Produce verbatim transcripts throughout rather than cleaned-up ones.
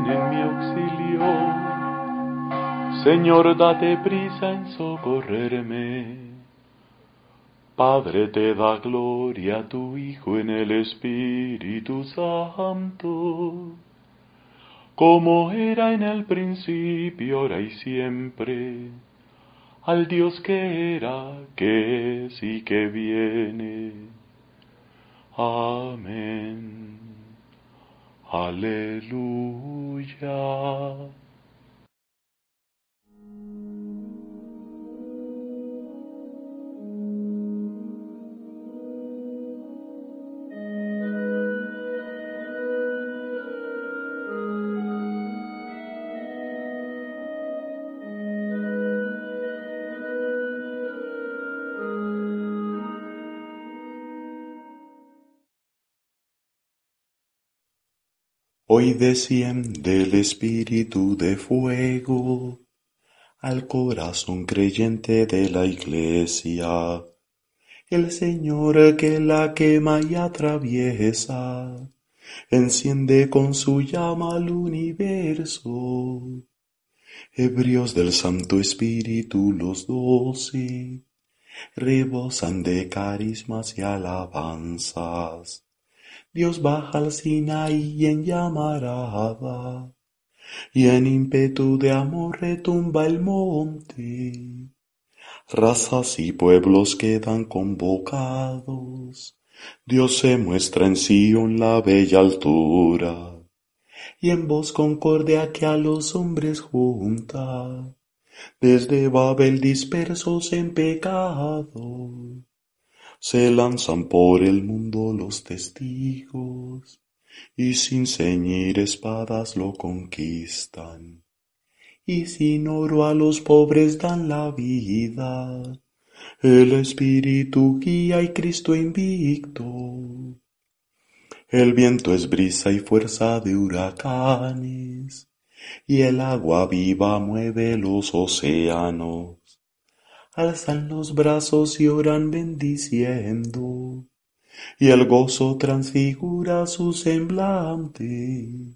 en mi auxilio. Señor, date prisa en socorrerme. Padre, te da gloria a tu Hijo en el Espíritu Santo, como era en el principio, ahora y siempre, al Dios que era, que es y que viene. Amén. Aleluya. Hoy desciende el Espíritu de fuego al corazón creyente de la Iglesia. El Señor que la quema y atraviesa, enciende con su llama al universo. Ebrios del Santo Espíritu los doce, rebosan de carismas y alabanzas. Dios baja al Sinaí en llamarada, y en ímpetu de amor retumba el monte. Razas y pueblos quedan convocados, Dios se muestra en Sion la bella altura, y en voz concordia que a los hombres junta, desde Babel dispersos en pecado. Se lanzan por el mundo los testigos, y sin ceñir espadas lo conquistan, y sin oro a los pobres dan la vida. El Espíritu guía y Cristo invicto. El viento es brisa y fuerza de huracanes, y el agua viva mueve los océanos. Alzan los brazos y oran bendiciendo, y el gozo transfigura sus semblantes.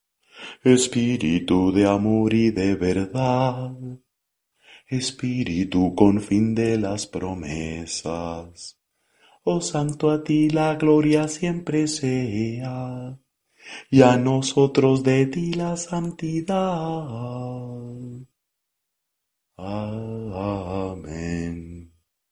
Espíritu de amor y de verdad, Espíritu con fin de las promesas. Oh Santo, a ti la gloria siempre sea, y a nosotros de ti la santidad. Amén.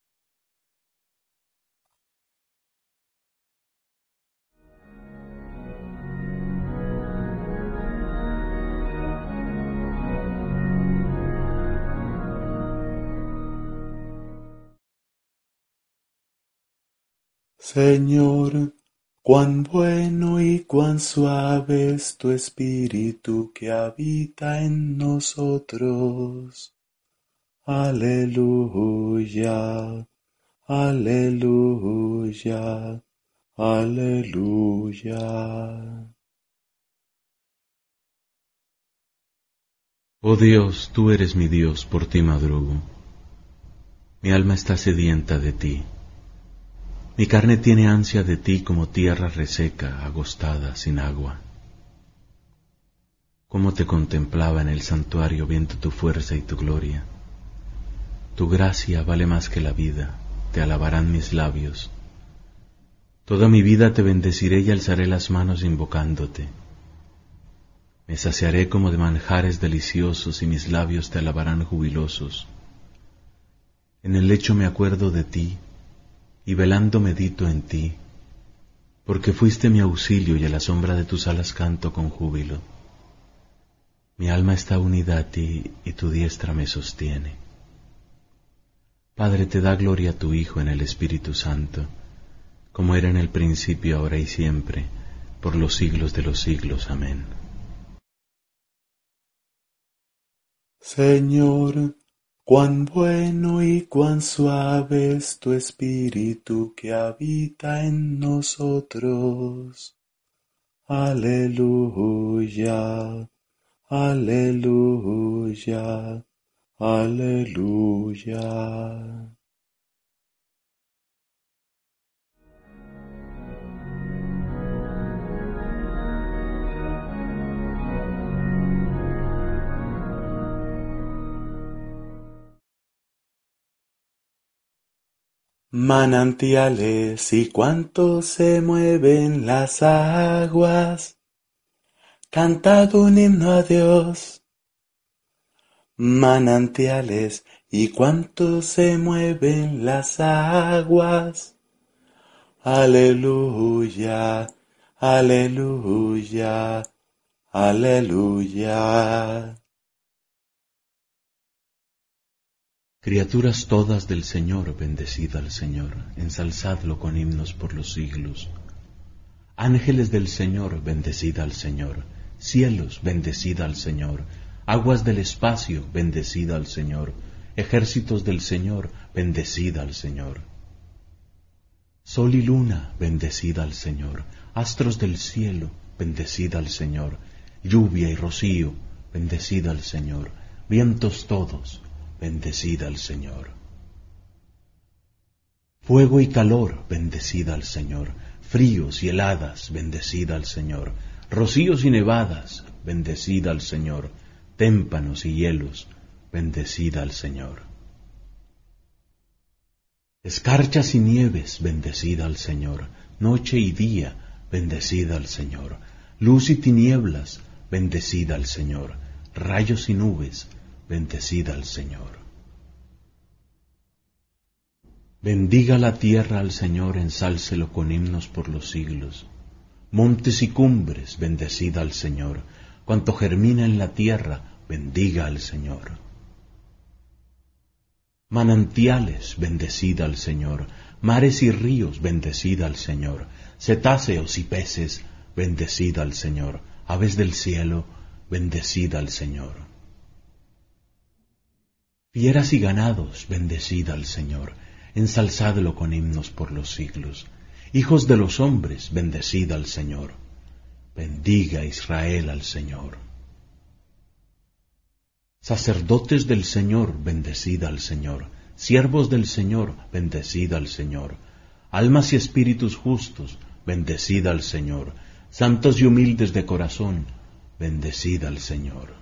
Señor, cuán bueno y cuán suave es tu Espíritu que habita en nosotros. Aleluya, aleluya, aleluya. Oh Dios, tú eres mi Dios, por ti madrugo. Mi alma está sedienta de ti. Mi carne tiene ansia de ti como tierra reseca, agostada, sin agua. Cómo te contemplaba en el santuario viendo tu fuerza y tu gloria. Tu gracia vale más que la vida, te alabarán mis labios. Toda mi vida te bendeciré y alzaré las manos invocándote. Me saciaré como de manjares deliciosos y mis labios te alabarán jubilosos. En el lecho me acuerdo de ti, y velando medito en ti, porque fuiste mi auxilio y a la sombra de tus alas canto con júbilo. Mi alma está unida a ti y tu diestra me sostiene. Padre, te da gloria a tu Hijo en el Espíritu Santo, como era en el principio, ahora y siempre, por los siglos de los siglos. Amén. Señor, cuán bueno y cuán suave es tu Espíritu que habita en nosotros. Aleluya, aleluya, aleluya. Manantiales y cuánto se mueven las aguas, cantad un himno a Dios. Manantiales y cuánto se mueven las aguas, aleluya, aleluya, aleluya. Criaturas todas del Señor, bendecid al Señor, ensalzadlo con himnos por los siglos. Ángeles del Señor, bendecid al Señor, cielos, bendecid al Señor, aguas del espacio, bendecid al Señor, ejércitos del Señor, bendecid al Señor. Sol y luna, bendecid al Señor, astros del cielo, bendecid al Señor, lluvia y rocío, bendecid al Señor, vientos todos, bendecid al Señor. Fuego y calor, bendecid al Señor, fríos y heladas, bendecid al Señor, rocíos y nevadas, bendecid al Señor, témpanos y hielos, bendecid al Señor. Escarchas y nieves, bendecid al Señor, noche y día, bendecid al Señor, luz y tinieblas, bendecid al Señor, rayos y nubes, bendecid al Señor. Bendiga la tierra al Señor, ensálcelo con himnos por los siglos. Montes y cumbres, bendecid al Señor, cuanto germina en la tierra, bendiga al Señor. Manantiales, bendecid al Señor, mares y ríos, bendecid al Señor, cetáceos y peces, bendecid al Señor, aves del cielo, bendecid al Señor. Fieras y ganados, bendecid al Señor, ensalzadlo con himnos por los siglos. Hijos de los hombres, bendecid al Señor. Bendiga Israel al Señor. Sacerdotes del Señor, bendecid al Señor. Siervos del Señor, bendecid al Señor. Almas y espíritus justos, bendecid al Señor. Santos y humildes de corazón, bendecid al Señor.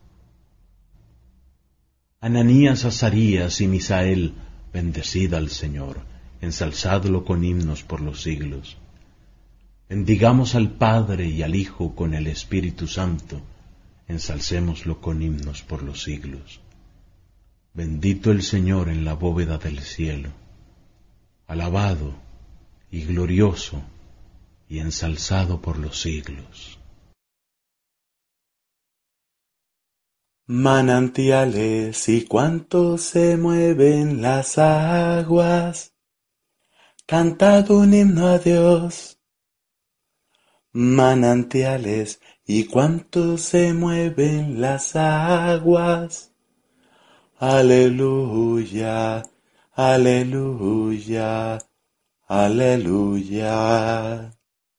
Ananías, Azarías y Misael, bendecid al Señor, ensalzadlo con himnos por los siglos. Bendigamos al Padre y al Hijo con el Espíritu Santo, ensalcémoslo con himnos por los siglos. Bendito el Señor en la bóveda del cielo, alabado y glorioso y ensalzado por los siglos. Manantiales y cuánto se mueven las aguas, cantad un himno a Dios. Manantiales y cuánto se mueven las aguas, aleluya, aleluya, aleluya.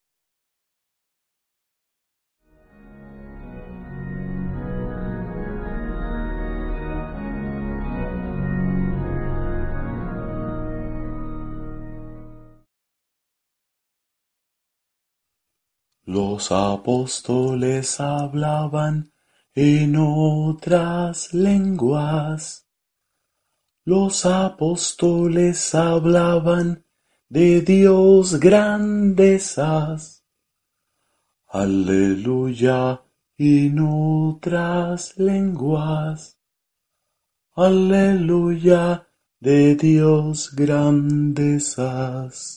Los apóstoles hablaban en otras lenguas. Los apóstoles hablaban de Dios grandezas. Aleluya en otras lenguas. Aleluya de Dios grandezas.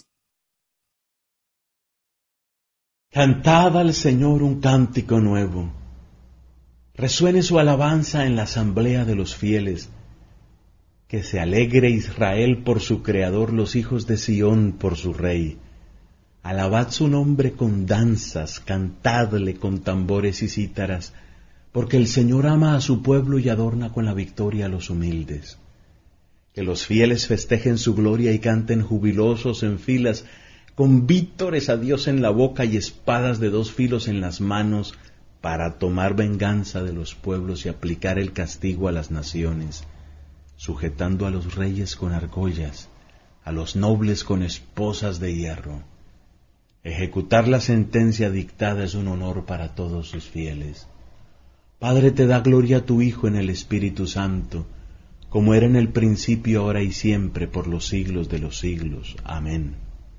Cantad al Señor un cántico nuevo. Resuene su alabanza en la asamblea de los fieles. Que se alegre Israel por su Creador, los hijos de Sión por su Rey. Alabad su nombre con danzas, cantadle con tambores y cítaras, porque el Señor ama a su pueblo y adorna con la victoria a los humildes. Que los fieles festejen su gloria y canten jubilosos en filas, con vítores a Dios en la boca y espadas de dos filos en las manos, para tomar venganza de los pueblos y aplicar el castigo a las naciones, sujetando a los reyes con argollas, a los nobles con esposas de hierro. Ejecutar la sentencia dictada es un honor para todos sus fieles. Padre, te da gloria a tu Hijo en el Espíritu Santo, como era en el principio, ahora y siempre, por los siglos de los siglos. Amén.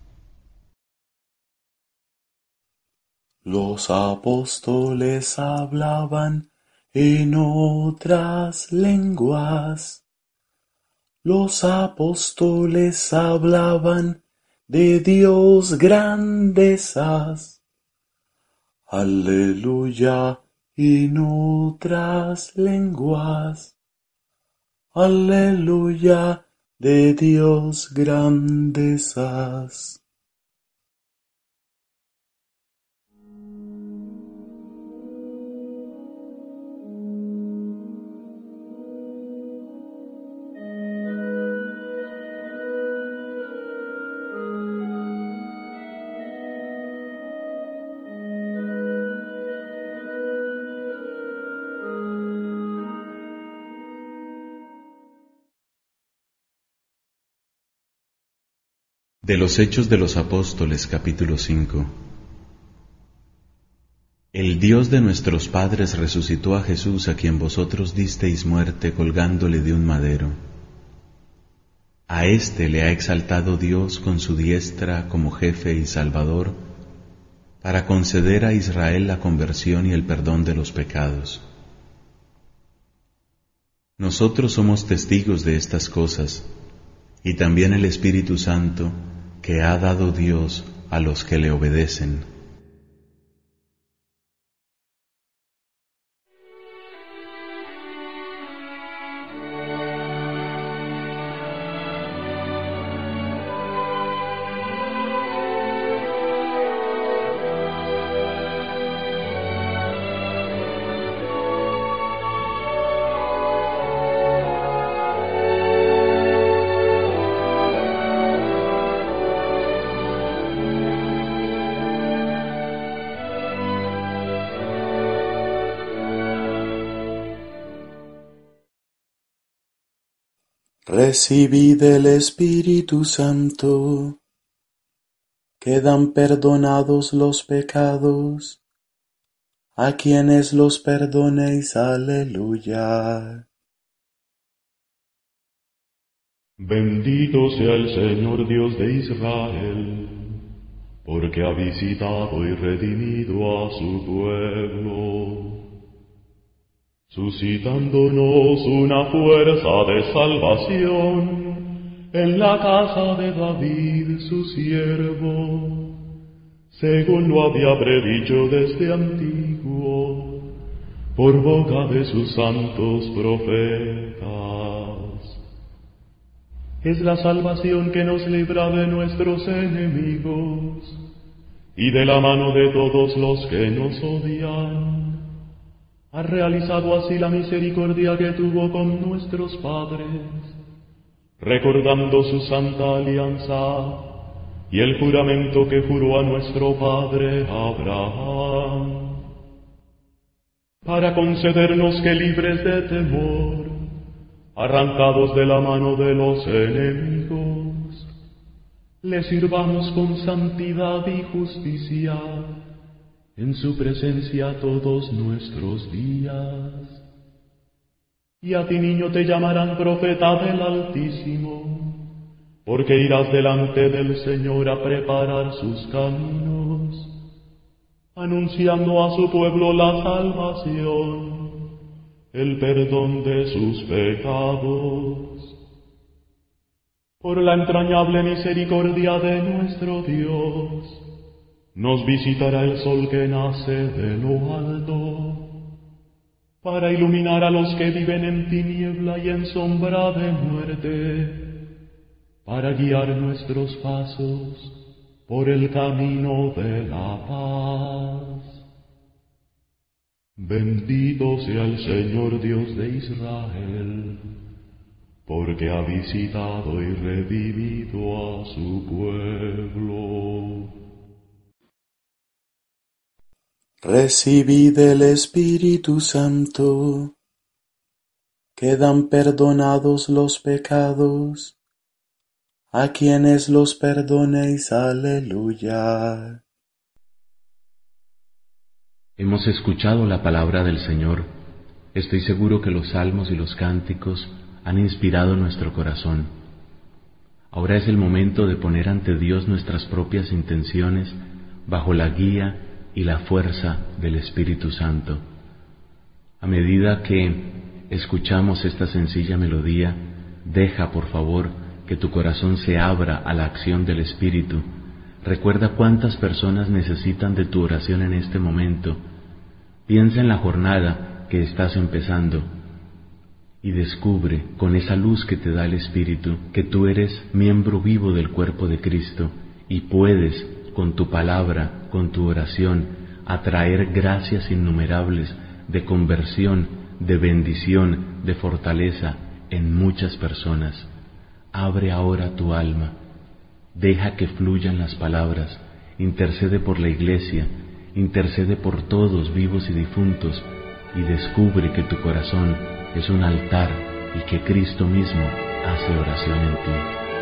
Los apóstoles hablaban en otras lenguas. Los apóstoles hablaban de Dios grandezas. Aleluya en otras lenguas. Aleluya de Dios grandezas. De los Hechos de los Apóstoles, capítulo cinco. El Dios de nuestros padres resucitó a Jesús, a quien vosotros disteis muerte colgándole de un madero. A éste le ha exaltado Dios con su diestra como jefe y salvador, para conceder a Israel la conversión y el perdón de los pecados. Nosotros somos testigos de estas cosas, y también el Espíritu Santo, que ha dado Dios a los que le obedecen. Recibid el Espíritu Santo. Quedan perdonados los pecados, a quienes los perdonéis. Aleluya. Bendito sea el Señor Dios de Israel, porque ha visitado y redimido a su pueblo, suscitándonos una fuerza de salvación en la casa de David su siervo, según lo había predicho desde antiguo, por boca de sus santos profetas. Es la salvación que nos libra de nuestros enemigos y de la mano de todos los que nos odian. Ha realizado así la misericordia que tuvo con nuestros padres, recordando su santa alianza y el juramento que juró a nuestro padre Abraham, para concedernos que, libres de temor, arrancados de la mano de los enemigos, le sirvamos con santidad y justicia en su presencia todos nuestros días. Y a ti, niño, te llamarán profeta del Altísimo, porque irás delante del Señor a preparar sus caminos, anunciando a su pueblo la salvación, el perdón de sus pecados. Por la entrañable misericordia de nuestro Dios, nos visitará el sol que nace de lo alto, para iluminar a los que viven en tiniebla y en sombra de muerte, para guiar nuestros pasos por el camino de la paz. Bendito sea el Señor Dios de Israel, porque ha visitado y redimido a su pueblo. Recibid el Espíritu Santo. Quedan perdonados los pecados, a quienes los perdonéis. Aleluya. Hemos escuchado la palabra del Señor. Estoy seguro que los salmos y los cánticos han inspirado nuestro corazón. Ahora es el momento de poner ante Dios nuestras propias intenciones bajo la guía y la fuerza del Espíritu Santo. A medida que escuchamos esta sencilla melodía, deja, por favor, que tu corazón se abra a la acción del Espíritu. Recuerda cuántas personas necesitan de tu oración en este momento. Piensa en la jornada que estás empezando y descubre, con esa luz que te da el Espíritu, que tú eres miembro vivo del cuerpo de Cristo y puedes, con tu palabra, con tu oración, atraer gracias innumerables de conversión, de bendición, de fortaleza en muchas personas. Abre ahora tu alma, deja que fluyan las palabras, intercede por la Iglesia, intercede por todos vivos y difuntos, y descubre que tu corazón es un altar y que Cristo mismo hace oración en ti.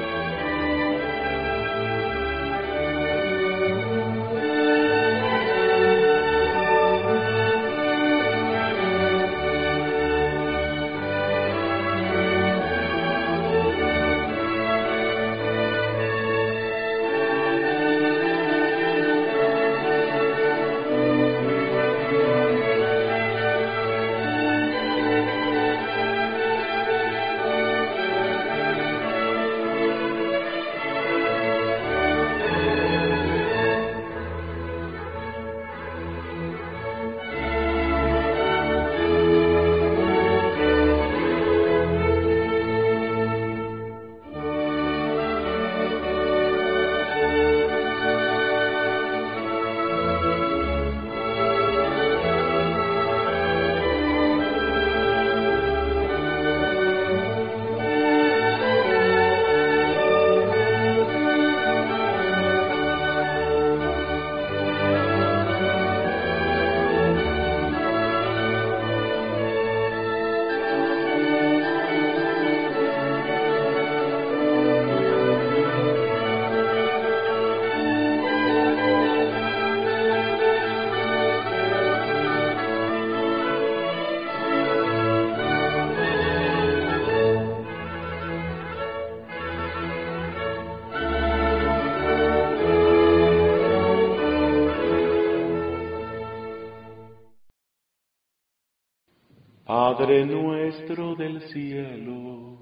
Padre nuestro del cielo,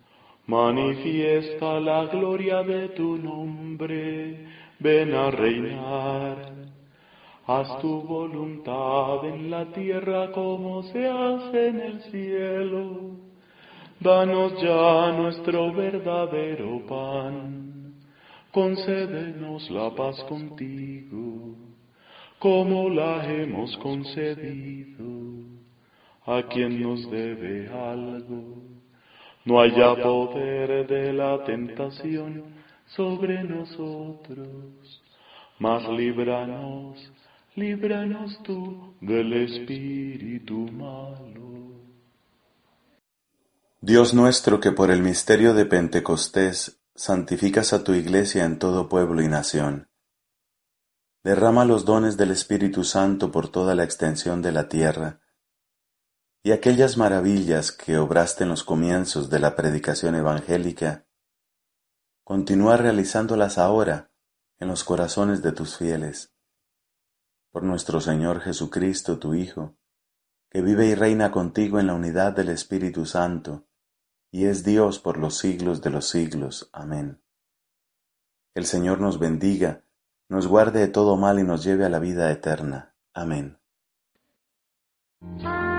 manifiesta la gloria de tu nombre, ven a reinar. Haz tu voluntad en la tierra como se hace en el cielo. Danos ya nuestro verdadero pan, concédenos la paz contigo, como la hemos concedido a quien nos debe algo. No haya poder de la tentación sobre nosotros, mas líbranos, líbranos tú del espíritu malo. Dios nuestro, que por el misterio de Pentecostés santificas a tu Iglesia en todo pueblo y nación, derrama los dones del Espíritu Santo por toda la extensión de la tierra, y aquellas maravillas que obraste en los comienzos de la predicación evangélica, continúa realizándolas ahora en los corazones de tus fieles. Por nuestro Señor Jesucristo, tu Hijo, que vive y reina contigo en la unidad del Espíritu Santo, y es Dios por los siglos de los siglos. Amén. El Señor nos bendiga, nos guarde de todo mal y nos lleve a la vida eterna. Amén.